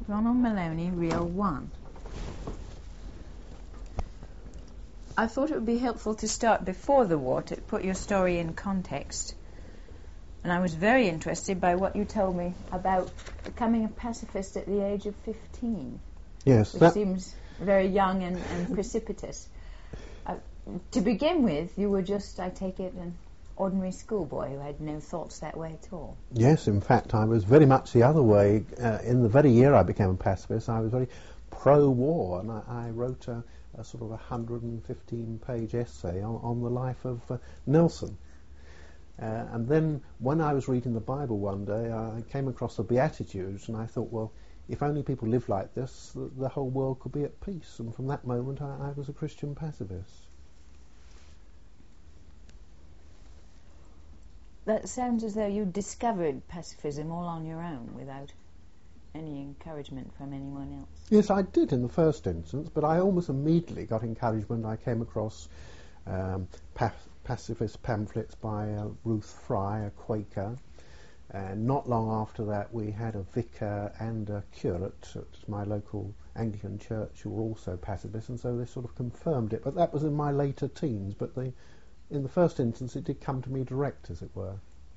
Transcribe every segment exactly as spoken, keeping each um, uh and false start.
Ronald Maloney, Reel one. I thought it would be helpful to start before the war to put your story in context. And I was very interested by what you told me about becoming a pacifist at the age of fifteen. Yes. Which that seems very young and, and precipitous. Uh, to begin with, you were just, I take it, an ordinary schoolboy who had no thoughts that way at all. Yes, in fact, I was very much the other way. Uh, in the very year I became a pacifist, I was very pro-war, and I, I wrote a, a sort of a one hundred fifteen page essay on, on the life of uh, Nelson. Uh, and then, when I was reading the Bible one day, I came across the Beatitudes, and I thought, well, if only people lived like this, the, the whole world could be at peace. And from that moment, I, I was a Christian pacifist. That sounds as though you discovered pacifism all on your own, without any encouragement from anyone else. Yes, I did in the first instance, but I almost immediately got encouragement. I came across um, pa- pacifist pamphlets by uh, Ruth Fry, a Quaker, and not long after that we had a vicar and a curate at my local Anglican church who were also pacifists, and so they sort of confirmed it. But that was in my later teens, but they, in the first instance it did come to me direct, as it were.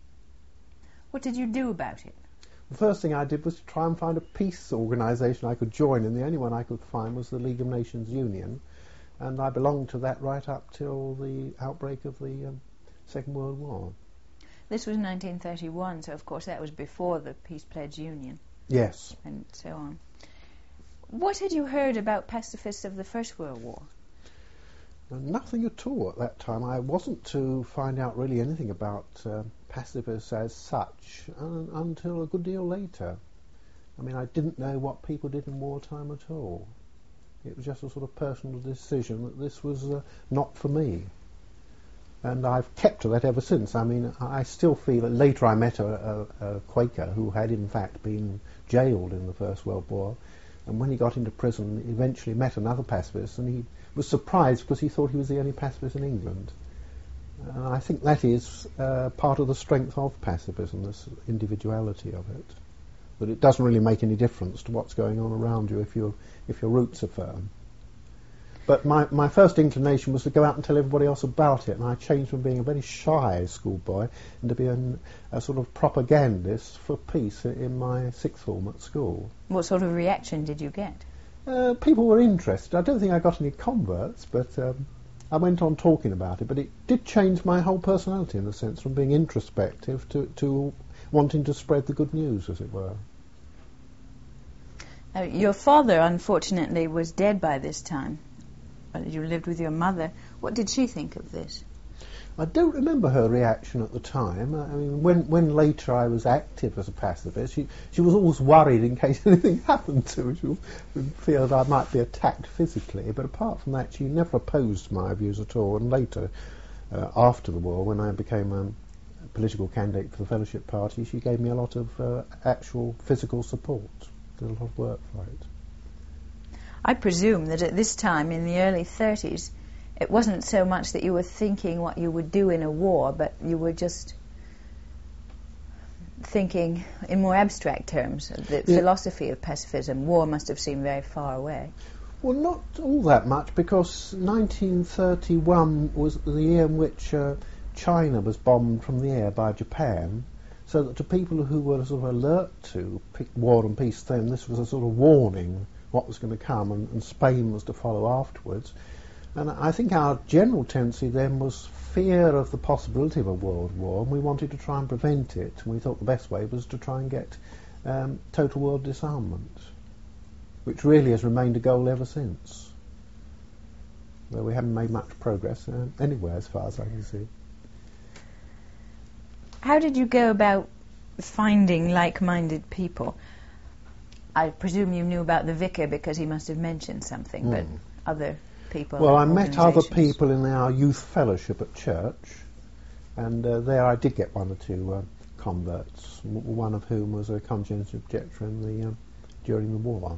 What did you do about it? The first thing I did was to try and find a peace organisation I could join, and the only one I could find was the League of Nations Union, and I belonged to that right up till the outbreak of the um, Second World War. This was nineteen thirty-one, so of course that was before the Peace Pledge Union. Yes. And so on. What had you heard about pacifists of the First World War? Uh, nothing at all at that time. I wasn't to find out really anything about uh, pacifists as such un- until a good deal later. I mean, I didn't know what people did in wartime at all. It was just a sort of personal decision that this was uh, not for me. And I've kept to that ever since. I mean, I still feel that later I met a, a, a Quaker who had in fact been jailed in the First World War, and when he got into prison he eventually met another pacifist, and he was surprised because he thought he was the only pacifist in England. And I think that is uh, part of the strength of pacifism, this individuality of it, that it doesn't really make any difference to what's going on around you if, you, if your roots are firm. But my, my first inclination was to go out and tell everybody else about it, and I changed from being a very shy schoolboy into being a sort of propagandist for peace in my sixth form at school. What sort of reaction did you get? Uh, people were interested. I don't think I got any converts, but um, I went on talking about it. But it did change my whole personality, in a sense, from being introspective to, to wanting to spread the good news, as it were. Uh, your father, unfortunately, was dead by this time. You lived with your mother. What did she think of this? I don't remember her reaction at the time. I mean, when, when later I was active as a pacifist, she, she was always worried in case anything happened to me. She would feel that I might be attacked physically. But apart from that, she never opposed my views at all. And later, uh, after the war, when I became um, a political candidate for the Fellowship Party, she gave me a lot of uh, actual physical support. Did a lot of work for it. I presume that at this time, in the early thirties, it wasn't so much that you were thinking what you would do in a war, but you were just thinking in more abstract terms. The yeah. philosophy of pacifism, war must have seemed very far away. Well, not all that much, because nineteen thirty-one was the year in which uh, China was bombed from the air by Japan, so that to people who were sort of alert to war and peace then, this was a sort of warning what was going to come, and, and Spain was to follow afterwards. And I think our general tendency then was fear of the possibility of a world war, and we wanted to try and prevent it, and we thought the best way was to try and get um, total world disarmament, which really has remained a goal ever since, though we haven't made much progress uh, anywhere as far as I can see. How did you go about finding like-minded people? I presume you knew about the vicar because he must have mentioned something, mm. but other people... Well, I met other people in our youth fellowship at church, and uh, there I did get one or two uh, converts, w- one of whom was a conscientious objector in the, uh, during the war.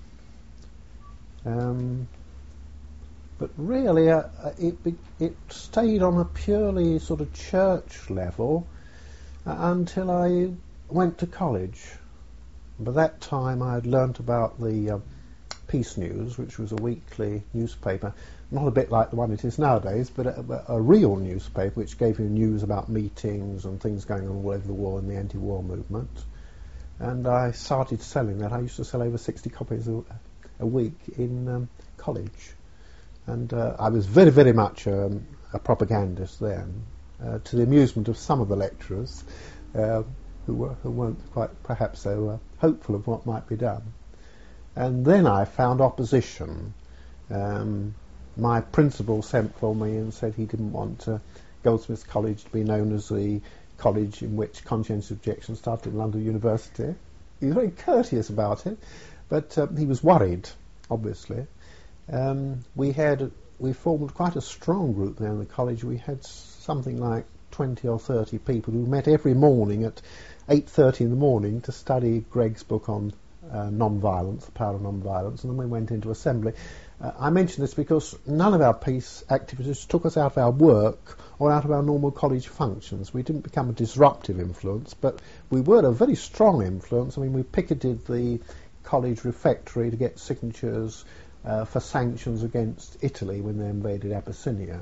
Um, but really, uh, it, be- it stayed on a purely sort of church level uh, until I went to college. By that time I had learnt about the uh, Peace News, which was a weekly newspaper, not a bit like the one it is nowadays, but a, a real newspaper which gave you news about meetings and things going on all over the war in the anti-war movement. And I started selling that. I used to sell over sixty copies a, a week in um, college. And uh, I was very, very much um, a propagandist then, uh, to the amusement of some of the lecturers uh, who, were, who weren't quite perhaps so uh, hopeful of what might be done. And then I found opposition. Um, my principal sent for me and said he didn't want uh, Goldsmiths College to be known as the college in which conscientious objection started at London University. He was very courteous about it, but um, he was worried, obviously. Um, we had we formed quite a strong group there in the college. We had something like twenty or thirty people who met every morning at eight thirty in the morning to study Greg's book on uh, non-violence, the power of non-violence, and then we went into assembly. Uh, I mention this because none of our peace activities took us out of our work or out of our normal college functions. We didn't become a disruptive influence, but we were a very strong influence. I mean, we picketed the college refectory to get signatures uh, for sanctions against Italy when they invaded Abyssinia.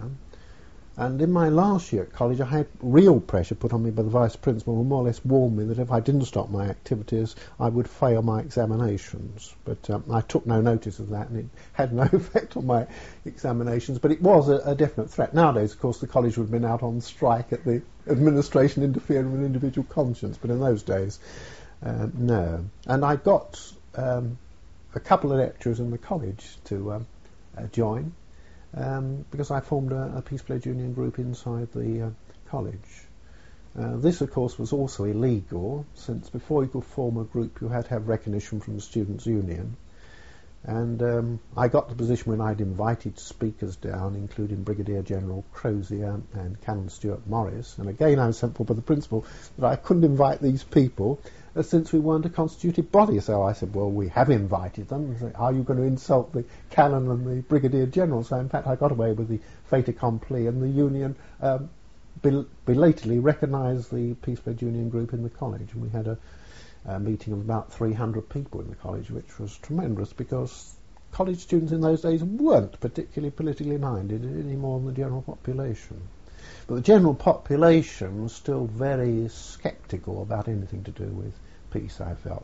And in my last year at college, I had real pressure put on me by the vice principal, who more or less warned me that if I didn't stop my activities, I would fail my examinations. But um, I took no notice of that, and it had no effect on my examinations. But it was a, a definite threat. Nowadays, of course, the college would have been out on strike at the administration interfering with individual conscience. But in those days, uh, no. And I got um, a couple of lecturers in the college to um, uh, join. Um, because I formed a, a Peace Pledge Union group inside the uh, college. Uh, this, of course, was also illegal, since before you could form a group you had to have recognition from the Students' Union. And um, I got to the position when I'd invited speakers down, including Brigadier General Crozier and Canon Stuart Morris. And again I was sent for by the principal that I couldn't invite these people uh, since we weren't a constituted body. So I said, well, we have invited them. Said, are you going to insult the Canon and the Brigadier General? So in fact I got away with the fait accompli, and the Union um, bel- belatedly recognised the Peace Pledge Union group in the college. And we had a a meeting of about three hundred people in the college, which was tremendous because college students in those days weren't particularly politically minded any more than the general population. But the general population was still very sceptical about anything to do with peace, I felt.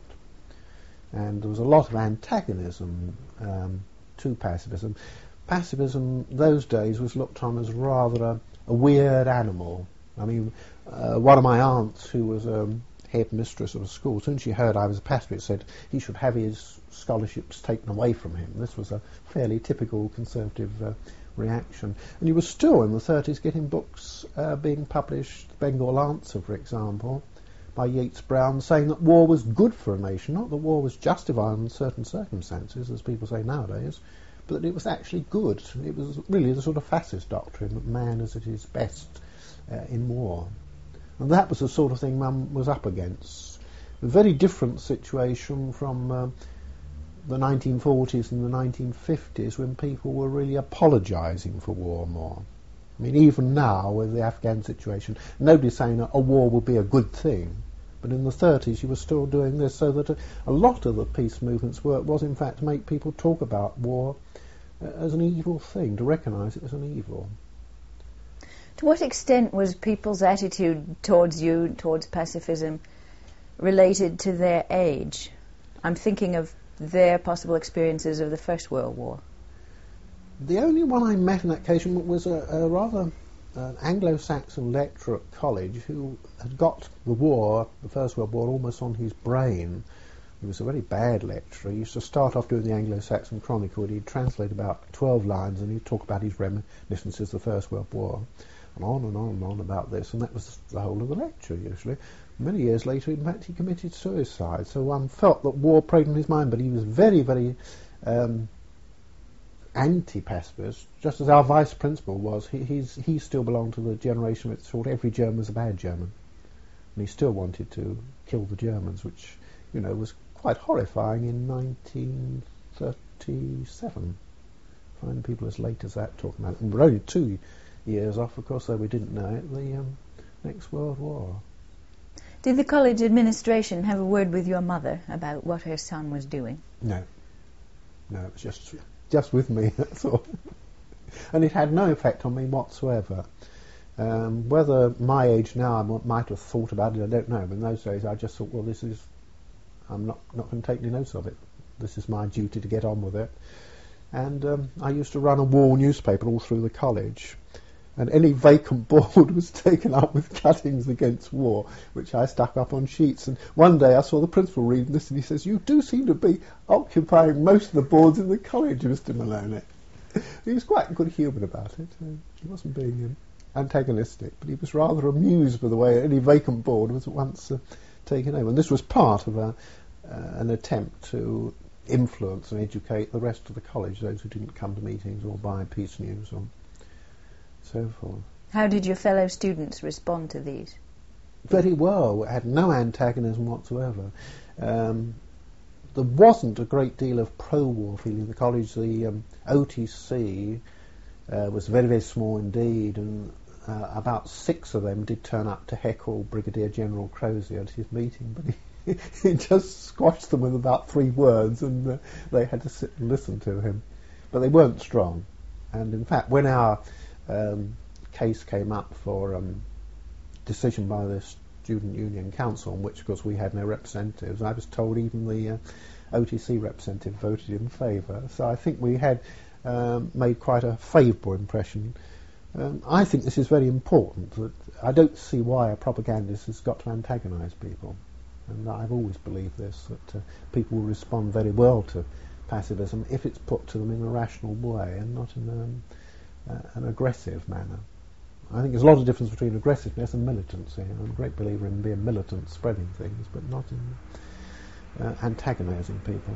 And there was a lot of antagonism um, to pacifism. Pacifism those days was looked on as rather a, a weird animal. I mean, uh, one of my aunts, who was a um, head mistress of a school, as soon as she heard I was a pacifist, said he should have his scholarships taken away from him. This was a fairly typical conservative uh, reaction. And you were still in the thirties getting books uh, being published, the Bengal Answer, for example, by Yeats Brown, saying that war was good for a nation, not that war was justified in certain circumstances, as people say nowadays, but that it was actually good. It was really the sort of fascist doctrine that man is at his best uh, in war. And that was the sort of thing Mum was up against. A very different situation from uh, the nineteen forties and the nineteen fifties, when people were really apologising for war more. I mean, even now, with the Afghan situation, nobody's saying a, a war would be a good thing. But in the thirties, you were still doing this, so that a, a lot of the peace movement's work was, in fact, to make people talk about war uh, as an evil thing, to recognise it as an evil. To what extent was people's attitude towards you, towards pacifism, related to their age? I'm thinking of their possible experiences of the First World War. The only one I met on that occasion was a, a rather uh, Anglo-Saxon lecturer at college who had got the war, the First World War, almost on his brain. He was a very bad lecturer. He used to start off doing the Anglo-Saxon Chronicle, and he'd translate about twelve lines, and he'd talk about his reminiscences of the First World War. And on and on and on about this, and that was the whole of the lecture usually. Many years later, in fact, he committed suicide. So one felt that war preyed on his mind, but he was very, very um, anti-pacifist, just as our vice principal was. He, he's, he still belonged to the generation that thought every German was a bad German, and he still wanted to kill the Germans, which, you know, was quite horrifying in nineteen thirty-seven. Find people as late as that talking about it, and we're only two years off, of course, though we didn't know it, the um, next World War. Did the college administration have a word with your mother about what her son was doing? No. No, it was just just with me, that's all. And it had no effect on me whatsoever. Um, whether my age now I m- might have thought about it, I don't know. But in those days I just thought, well, this is, I'm not, not going to take any notice of it. This is my duty to get on with it. And um, I used to run a war newspaper all through the college. And any vacant board was taken up with cuttings against war, which I stuck up on sheets. And one day I saw the principal reading this, and he says, "You do seem to be occupying most of the boards in the college, Mister Maloney." He was quite good-humoured about it. Uh, he wasn't being um, antagonistic, but he was rather amused by the way any vacant board was at once uh, taken over. And this was part of a, uh, an attempt to influence and educate the rest of the college, those who didn't come to meetings or buy Peace News or so forth. How did your fellow students respond to these? Very well. It had no antagonism whatsoever. Um, there wasn't a great deal of pro-war feeling in the college. The um, O T C uh, was very, very small indeed, and uh, about six of them did turn up to heckle Brigadier General Crozier at his meeting, but he, he just squashed them with about three words, and uh, they had to sit and listen to him. But they weren't strong. And in fact, when our Um, case came up for um, decision by the Student Union Council, in which, of course, we had no representatives. I was told even the uh, O T C representative voted in favour. So I think we had um, made quite a favourable impression. Um, I think this is very important. That I don't see why a propagandist has got to antagonise people. And I've always believed this, that uh, people will respond very well to pacifism if it's put to them in a rational way and not in um, Uh, an aggressive manner. I think there's a lot of difference between aggressiveness and militancy. I'm a great believer in being militant, spreading things, but not in uh, antagonising people.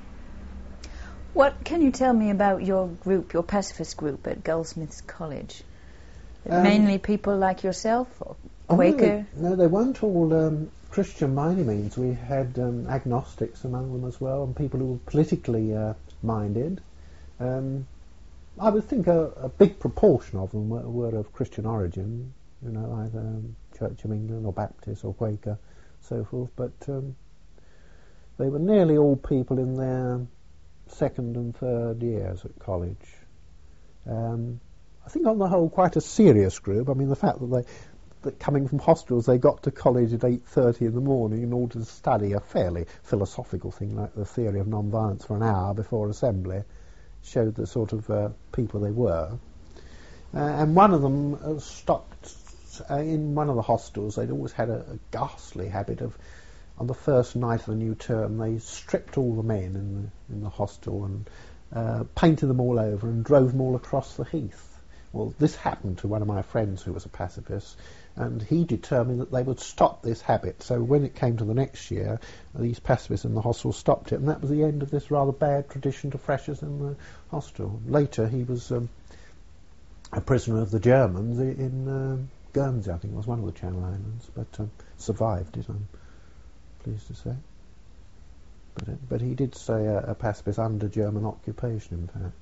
What can you tell me about your group, your pacifist group at Goldsmiths College? Um, Mainly people like yourself, or Quaker? Oh, no, no, they weren't all um, Christian by any means. We had um, agnostics among them as well, and people who were politically uh, minded. Um, I would think a, a big proportion of them were, were of Christian origin, you know, either um, Church of England or Baptist or Quaker, so forth, but um, they were nearly all people in their second and third years at college. Um, I think on the whole quite a serious group. I mean, the fact that they, that coming from hostels, they got to college at eight thirty in the morning in order to study a fairly philosophical thing like the theory of non-violence for an hour before assembly, showed the sort of uh, people they were. Uh, and one of them uh, stopped uh, in one of the hostels. They'd always had a, a ghastly habit of, on the first night of the new term, they stripped all the men in the, in the hostel and uh, painted them all over and drove them all across the heath. Well, this happened to one of my friends who was a pacifist, and he determined that they would stop this habit. So when it came to the next year, these pacifists in the hostel stopped it, and that was the end of this rather bad tradition to freshers in the hostel. Later, he was um, a prisoner of the Germans in uh, Guernsey, I think it was one of the Channel Islands, but um, survived it, I'm pleased to say. But, uh, but he did stay a, a pacifist under German occupation, in fact.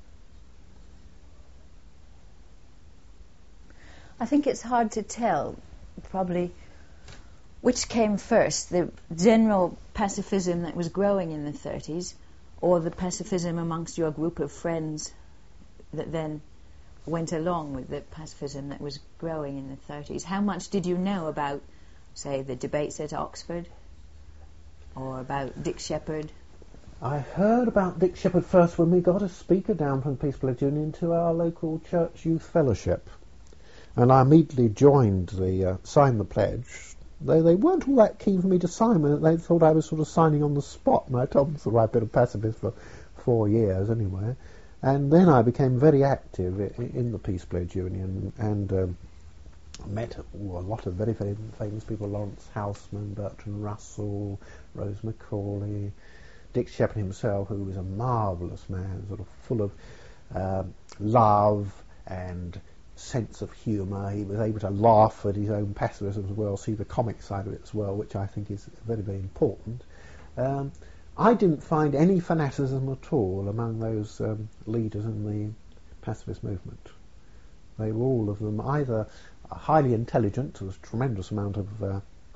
I think it's hard to tell, probably, which came first, the general pacifism that was growing in the thirties, or the pacifism amongst your group of friends that then went along with the pacifism that was growing in the thirties. How much did you know about, say, the debates at Oxford, or about Dick Sheppard? I heard about Dick Sheppard first when we got a speaker down from the Peace Pledge Union to our local church youth fellowship. And I immediately joined the, uh, signed the pledge. They they weren't all that keen for me to sign. They thought I was sort of signing on the spot, and I told them I'd been a pacifist for four years anyway. And then I became very active in, in the Peace Pledge Union, and um, met ooh, a lot of very, very famous people: Lawrence Houseman, Bertrand Russell, Rose Macaulay, Dick Sheppard himself, who was a marvellous man, sort of full of uh, love and sense of humour. He was able to laugh at his own pacifism as well, see the comic side of it as well, which I think is very, very important. Um, I didn't find any fanaticism at all among those um, leaders in the pacifist movement. They were all of them either highly intelligent, there was a tremendous amount of uh,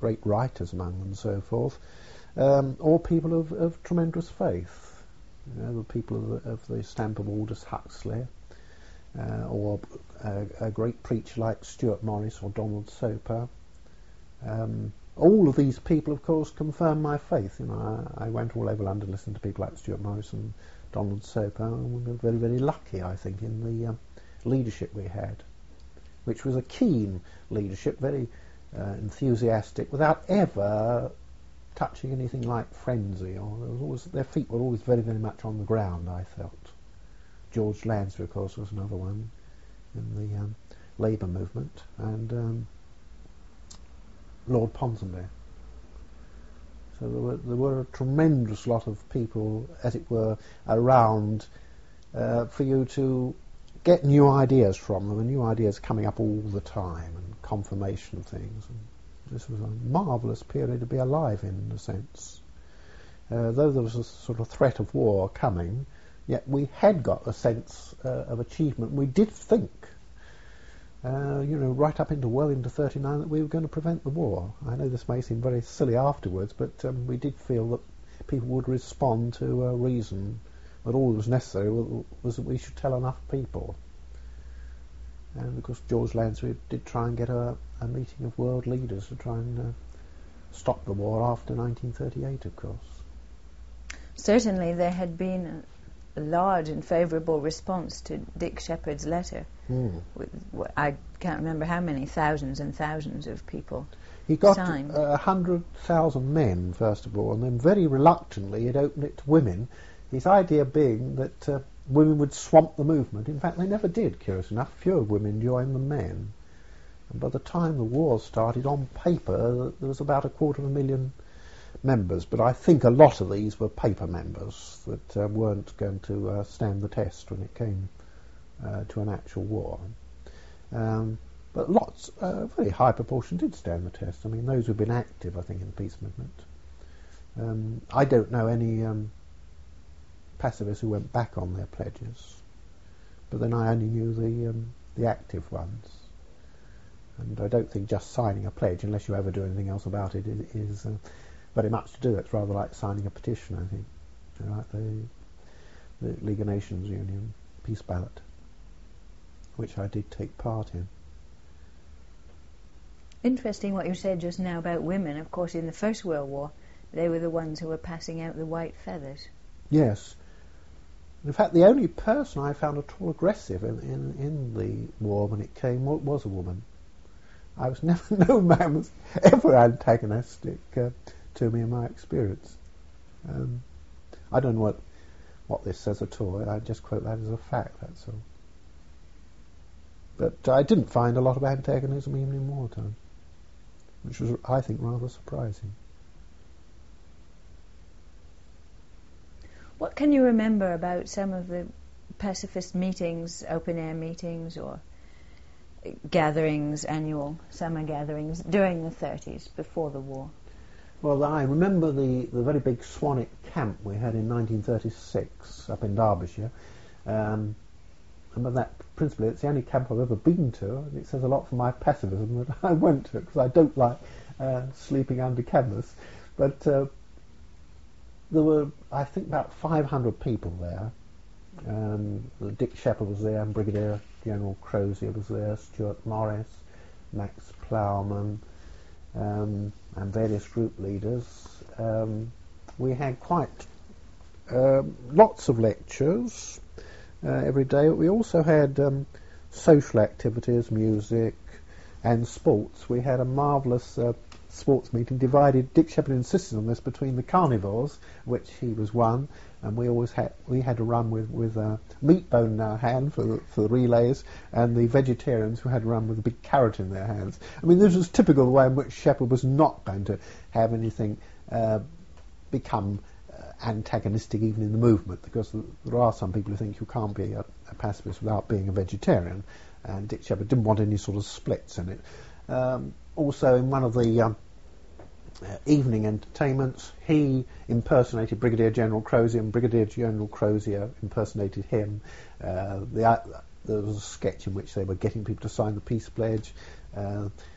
great writers among them and so forth, um, or people of, of tremendous faith. You know, the people of the, of the stamp of Aldous Huxley, uh, or a, a great preacher like Stuart Morris or Donald Soper. Um, all of these people, of course, confirm my faith. You know, I, I went all over London listening to people like Stuart Morris and Donald Soper, and we were very, very lucky, I think, in the um, leadership we had, which was a keen leadership, very uh, enthusiastic, without ever touching anything like frenzy. Or there was always, their feet were always very, very much on the ground, I felt. George Lansbury, of course, was another one in the um, Labour movement, and um, Lord Ponsonby. So there were, there were a tremendous lot of people, as it were, around uh, for you to get new ideas from them, and new ideas coming up all the time, and confirmation of things. And this was a marvellous period to be alive in, in a sense. Uh, though there was a sort of threat of war coming, yet we had got a sense uh, of achievement. We did think, uh, you know, right up into well into thirty-nine, that we were going to prevent the war. I know this may seem very silly afterwards, but um, we did feel that people would respond to a reason, that all that was necessary was, was that we should tell enough people. And of course George Lansbury did try and get a, a meeting of world leaders to try and uh, stop the war after nineteen thirty-eight, of course. Certainly there had been a large and favourable response to Dick Sheppard's letter. Mm. With, I can't remember how many thousands and thousands of people He got signed. a hundred thousand men, first of all, and then very reluctantly he'd opened it to women, his idea being that uh, women would swamp the movement. In fact, they never did, curious enough. Fewer women joined than men. And by the time the war started, on paper, there was about a quarter of a million members, but I think a lot of these were paper members that uh, weren't going to uh, stand the test when it came uh, to an actual war. Um, but lots, a uh, very high proportion did stand the test. I mean, those who've been active, I think, in the peace movement. Um, I don't know any um, pacifists who went back on their pledges, but then I only knew the um, the active ones. And I don't think just signing a pledge, unless you ever do anything else about it, is, is uh, very much to do. It's rather like signing a petition, I think. You know, like the, the League of Nations Union peace ballot, which I did take part in. Interesting what you said just now about women. Of course, in the First World War, they were the ones who were passing out the white feathers. Yes. In fact, the only person I found at all aggressive in, in, in the war when it came was a woman. I was never, no man was ever antagonistic uh, to me in my experience. Um, I don't know what, what this says at all. I just quote that as a fact, that's all. But I didn't find a lot of antagonism even in wartime, which was, I think, rather surprising. What can you remember about some of the pacifist meetings, open-air meetings, or gatherings, annual summer gatherings, during the thirties, before the war? Well, I remember the, the very big Swanwick camp we had in nineteen thirty-six up in Derbyshire. Um, I remember that principally. It's the only camp I've ever been to, and it says a lot for my pacifism that I went to it, because I don't like uh, sleeping under canvas. But uh, there were, I think, about five hundred people there. Um, Dick Sheppard was there, and Brigadier General Crozier was there, Stuart Morris, Max Plowman, um, and various group leaders. Um, we had quite uh, lots of lectures uh, every day. We also had um, social activities, music, and sports. We had a marvellous uh, sports meeting divided. Dick Sheppard insisted on this between the carnivores, which he was one, and we always had we had to run with with a meat bone in our hand for the, for the relays, and the vegetarians who had to run with a big carrot in their hands. I mean, this was typical of the way in which Sheppard was not going to have anything uh, become uh, antagonistic even in the movement, because there are some people who think you can't be a, a pacifist without being a vegetarian, and Dick Sheppard didn't want any sort of splits in it. Um, also, in one of the um, uh, evening entertainments, he impersonated Brigadier General Crozier, and Brigadier General Crozier impersonated him. Uh, the, uh, there was a sketch in which they were getting people to sign the peace pledge. Uh,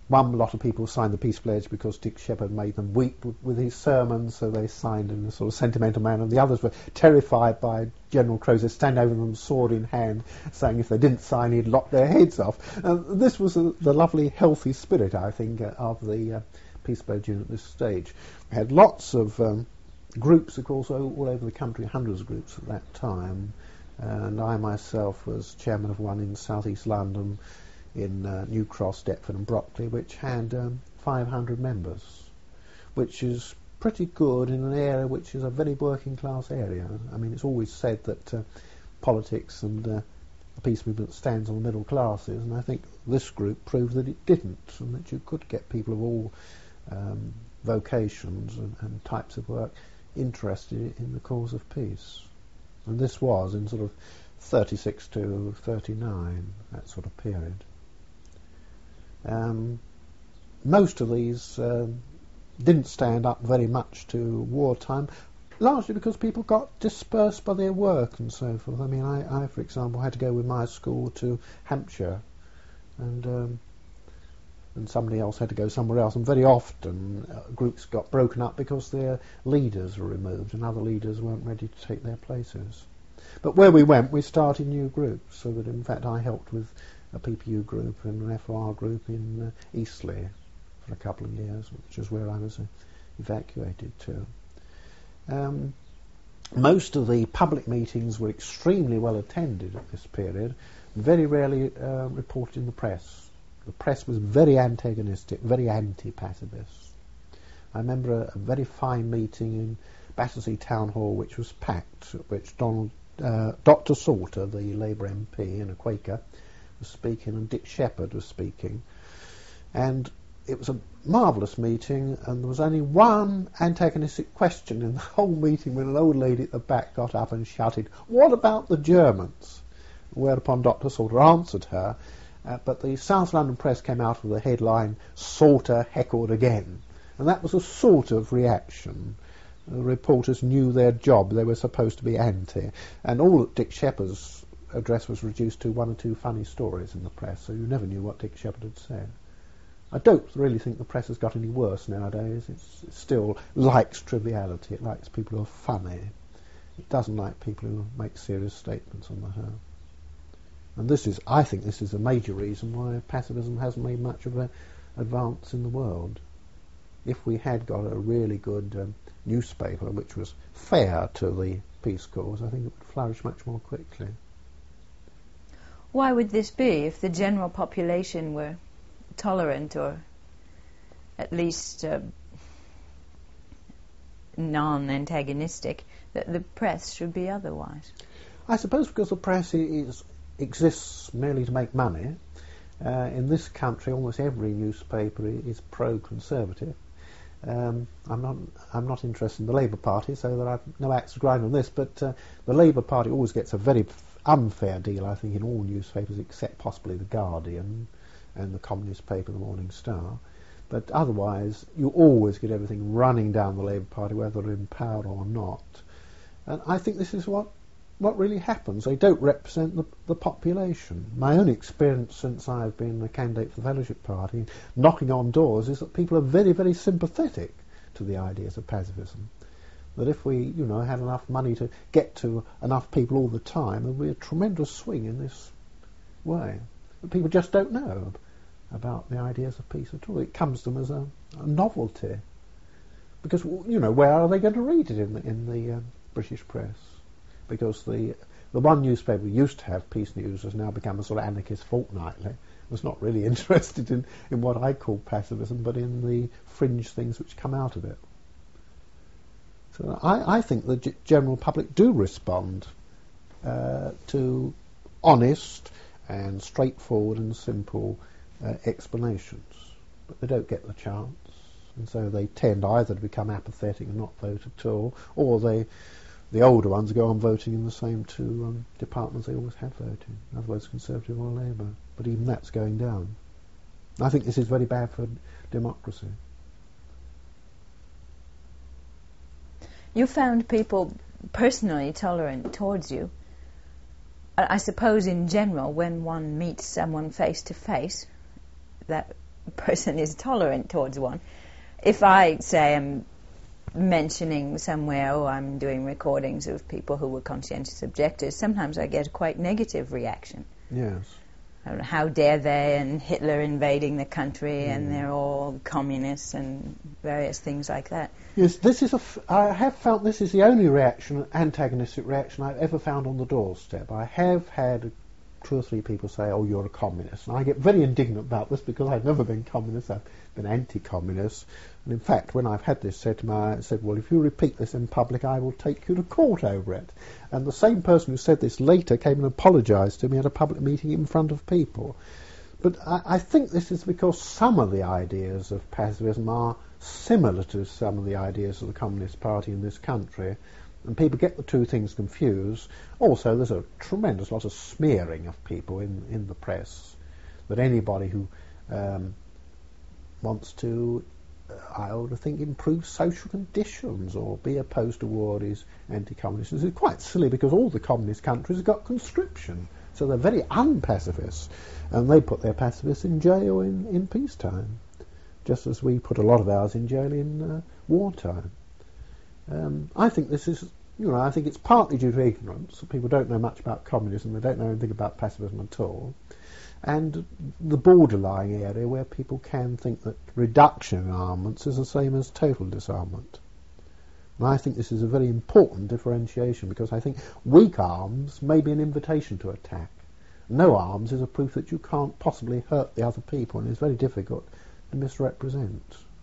one lot of people signed the peace pledge because Dick Sheppard made them weep w- with his sermons, so they signed in a sort of sentimental manner. And the others were terrified by General Crozet standing over them, sword in hand, saying if they didn't sign, he'd lock their heads off. Uh, this was uh, the lovely, healthy spirit, I think, uh, of the uh, peace pledge at this stage. We had lots of um, groups, of course, all, all over the country, hundreds of groups at that time. And I myself was chairman of one in southeast London, in uh, New Cross, Deptford and Brockley, which had um, five hundred members, which is pretty good in an area which is a very working class area. I mean, it's always said that uh, politics and uh, the peace movement stands on the middle classes, and I think this group proved that it didn't, and that you could get people of all um, vocations and, and types of work interested in the cause of peace. And this was in sort of thirty-six to thirty-nine, that sort of period. Um, most of these uh, didn't stand up very much to wartime, largely because people got dispersed by their work and so forth. I mean, I, I for example, had to go with my school to Hampshire, and um, and somebody else had to go somewhere else, and very often uh, groups got broken up because their leaders were removed and other leaders weren't ready to take their places. But where we went, we started new groups, so that in fact I helped with a P P U group and an F O R group in uh, Eastleigh for a couple of years, which is where I was uh, evacuated to. Um, most of the public meetings were extremely well attended at this period, very rarely uh, reported in the press. The press was very antagonistic, very anti-pacifist. I remember a, a very fine meeting in Battersea Town Hall, which was packed, at which Donald, uh, Doctor Salter, the Labour M P and a Quaker, was speaking, and Dick Sheppard was speaking. And it was a marvellous meeting, and there was only one antagonistic question in the whole meeting when an old lady at the back got up and shouted, "What about the Germans?" Whereupon Doctor Salter answered her, uh, but the South London press came out with the headline, "Salter heckled again." And that was a sort of reaction. The reporters knew their job. They were supposed to be anti. And all that Dick Sheppard's address was reduced to one or two funny stories in the press, so you never knew what Dick Sheppard had said. I don't really think the press has got any worse nowadays. It's, it still likes triviality. It likes people who are funny. It doesn't like people who make serious statements on the whole. And this is, I think this is a major reason why pacifism hasn't made much of an advance in the world. If we had got a really good um, newspaper which was fair to the peace cause, I think it would flourish much more quickly. Why would this be if the general population were tolerant or at least uh, non-antagonistic, that the press should be otherwise? I suppose because the press is, exists merely to make money. Uh, in this country, almost every newspaper is pro-conservative. Um, I'm not. I'm not interested in the Labour Party, so that I've no axe to grind on this. But uh, the Labour Party always gets a very unfair deal, I think, in all newspapers except possibly the Guardian and the Communist paper, the Morning Star. But otherwise, you always get everything running down the Labour Party, whether they're in power or not. And I think this is what what really happens. They don't represent the, the population. My own experience since I've been a candidate for the Fellowship Party, knocking on doors, is that people are very, very sympathetic to the ideas of pacifism. That if we, you know, had enough money to get to enough people all the time, there would be a tremendous swing in this way. But people just don't know about the ideas of peace at all. It comes to them as a, a novelty. Because, you know, where are they going to read it in the, in the uh, British press? Because the the one newspaper we used to have, Peace News, has now become a sort of anarchist fortnightly. It was not really interested in, in what I call pacifism, but in the fringe things which come out of it. So I, I think the g- general public do respond uh, to honest and straightforward and simple uh, explanations, but they don't get the chance, and so they tend either to become apathetic and not vote at all, or they the older ones go on voting in the same two um, departments they always have voted, in other words, Conservative or Labour. But even that's going down. I think this is very bad for democracy. You found people personally tolerant towards you. I suppose in general, when one meets someone face to face, that person is tolerant towards one. If I say I'm mentioning somewhere, oh, I'm doing recordings of people who were conscientious objectors, sometimes I get a quite negative reaction. Yes. I don't know, how dare they, and Hitler invading the country, Mm. and they're all communists, and various things like that. Yes, this is a f- I have found this is the only reaction, antagonistic reaction I've ever found on the doorstep. I have had two or three people say, oh, you're a communist. And I get very indignant about this because I've never been communist, I've been anti-communist. And in fact, when I've had this said to me, I said, well, if you repeat this in public, I will take you to court over it. And the same person who said this later came and apologised to me at a public meeting in front of people. But I, I think this is because some of the ideas of pacifism are similar to some of the ideas of the Communist Party in this country, and people get the two things confused. Also, there's a tremendous lot of smearing of people in, in the press, that anybody who um, wants to, uh, I ought to think, improve social conditions or be opposed to war is anti-communist. This is quite silly because all the communist countries have got conscription, so they're very un-pacifist, and they put their pacifists in jail in, in peacetime, just as we put a lot of ours in jail in uh, wartime. Um, I think this is, you know, I think it's partly due to ignorance. People don't know much about communism, they don't know anything about pacifism at all, and the borderline area where people can think that reduction in armaments is the same as total disarmament. And I think this is a very important differentiation, because I think weak arms may be an invitation to attack. No arms is a proof that you can't possibly hurt the other people, and it's very difficult to misrepresent.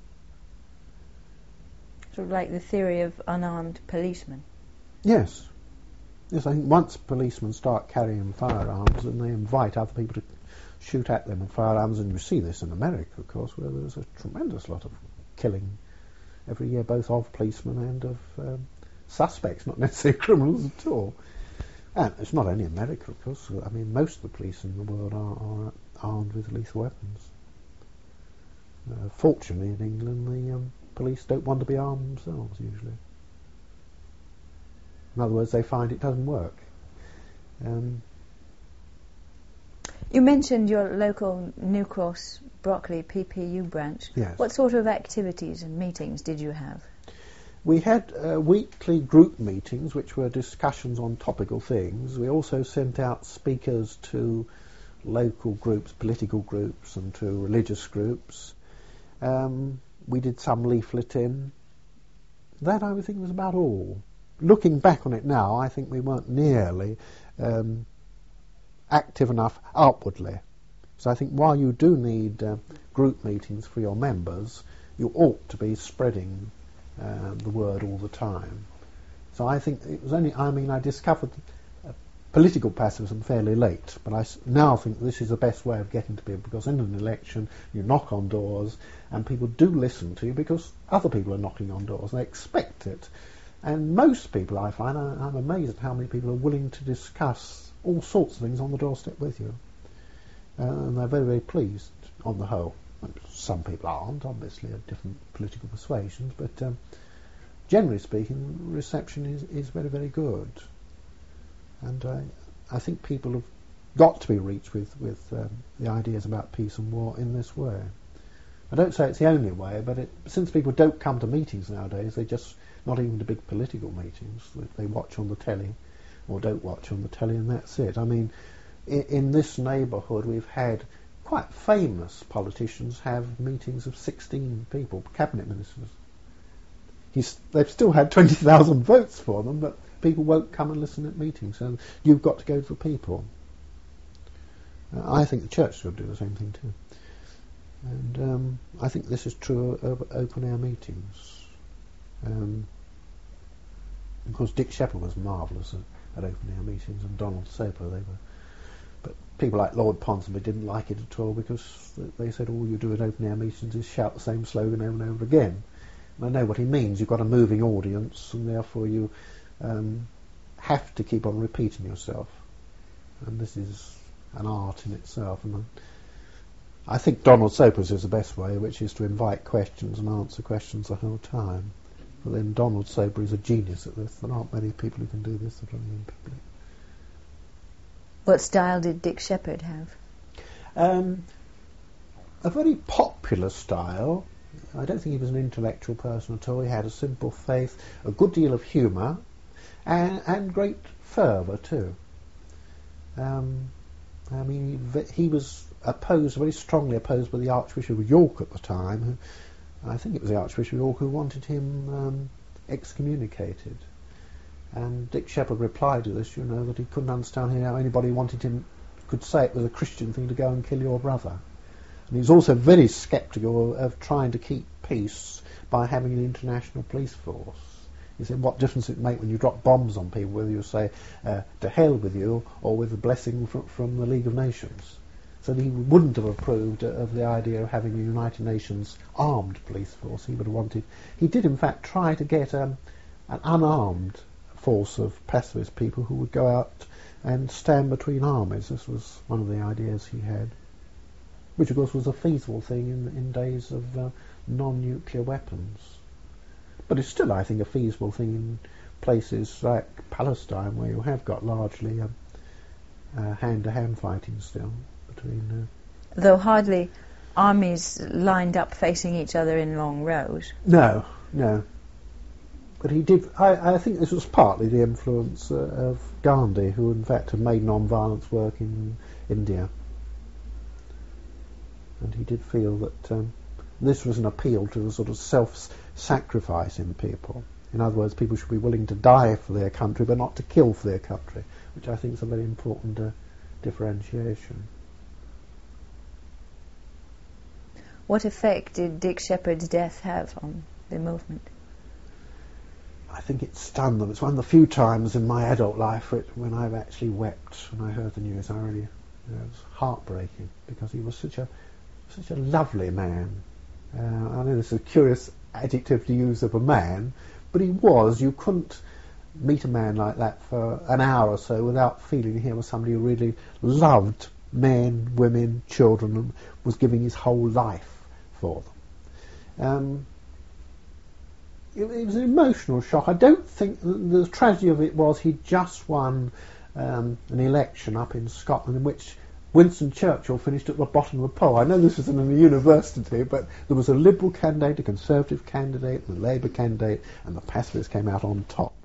Sort of like the theory of unarmed policemen. Yes. Yes, I think once policemen start carrying firearms, and they invite other people to shoot at them with firearms, and you see this in America, of course, where there's a tremendous lot of killing every year, both of policemen and of um, suspects, not necessarily criminals at all. And it's not only America, of course. I mean, most of the police in the world are, are armed with lethal weapons. Uh, fortunately, in England, the um, police don't want to be armed themselves, usually. In other words, they find it doesn't work. Um, you mentioned your local New Cross Brockley P P U branch. Yes. What sort of activities and meetings did you have? We had uh, weekly group meetings, which were discussions on topical things. We also sent out speakers to local groups, political groups, and to religious groups. Um, we did some leafleting. That, I would think, was about all. Looking back on it now, I think we weren't nearly um, active enough outwardly. So I think while you do need uh, group meetings for your members, you ought to be spreading uh, the word all the time. So I think it was only, I mean, I discovered uh, political pacifism fairly late, but I s- now think this is the best way of getting to people, because in an election you knock on doors and people do listen to you because other people are knocking on doors, they expect it. And most people, I find, I, I'm amazed at how many people are willing to discuss all sorts of things on the doorstep with you. Uh, and they're very, very pleased on the whole. Some people aren't, obviously, of different political persuasions, but um, generally speaking, reception is, is very, very good. And I, I think people have got to be reached with, with um, the ideas about peace and war in this way. I don't say it's the only way, but it, since people don't come to meetings nowadays, they just, not even to big political meetings, they watch on the telly or don't watch on the telly, and that's it. I mean, in, in this neighbourhood we've had quite famous politicians have meetings of sixteen people, cabinet ministers. He's, they've still had twenty thousand votes for them, but people won't come and listen at meetings, so you've got to go to the people. Uh, I think the church should do the same thing too. And um, I think this is true of open-air meetings. Um, of course, Dick Shepherd was marvellous at, at open-air meetings, and Donald Soper, they were. But people like Lord Ponsonby didn't like it at all, because they said all you do at open-air meetings is shout the same slogan over and over again. And I know what he means. You've got a moving audience, and therefore you um, have to keep on repeating yourself. And this is an art in itself. And I think Donald Soper's is the best way, which is to invite questions and answer questions the whole time. But then Donald Soper is a genius at this. There aren't many people who can do this sort of thing in public. What style did Dick Shepherd have? Um, a very popular style. I don't think he was an intellectual person at all. He had a simple faith, a good deal of humour, and, and great fervour too. Um, I mean, he, he was opposed, very strongly opposed by the Archbishop of York at the time. Who, I think it was the Archbishop of York who wanted him um, excommunicated. And Dick Sheppard replied to this, you know, that he couldn't understand how anybody wanted him, could say it was a Christian thing to go and kill your brother. And he was also very sceptical of, of trying to keep peace by having an international police force. He said, what difference it make when you drop bombs on people, whether you say, uh, to hell with you, or with a blessing from, from the League of Nations. So he wouldn't have approved of the idea of having a United Nations armed police force. He would have wanted... He did, in fact, try to get um, an unarmed force of pacifist people who would go out and stand between armies. This was one of the ideas he had, which of course was a feasible thing in, in days of uh, non-nuclear weapons. But it's still, I think, a feasible thing in places like Palestine, where you have got largely um, uh, hand-to-hand fighting still between... Uh, Though hardly armies lined up facing each other in long rows. No, no. But he did. I, I think this was partly the influence uh, of Gandhi, who in fact had made non-violence work in India, and he did feel that um, this was an appeal to the sort of self-sacrifice in people. In other words, people should be willing to die for their country, but not to kill for their country, which I think is a very important uh, differentiation. What effect did Dick Sheppard's death have on the movement? I think it stunned them. It's one of the few times in my adult life when I've actually wept when I heard the news. I really, you know, it was heartbreaking, because he was such a such a lovely man. Uh, I know this is a curious adjective to use of a man, but he was. You couldn't meet a man like that for an hour or so without feeling he was somebody who really loved men, women, children, and was giving his whole life for them. Um, It, it was an emotional shock. I don't think the, the tragedy of it was he'd just won um, an election up in Scotland in which Winston Churchill finished at the bottom of the poll. I know this was in a university, but there was a Liberal candidate, a Conservative candidate, a Labour candidate, and the pacifists came out on top.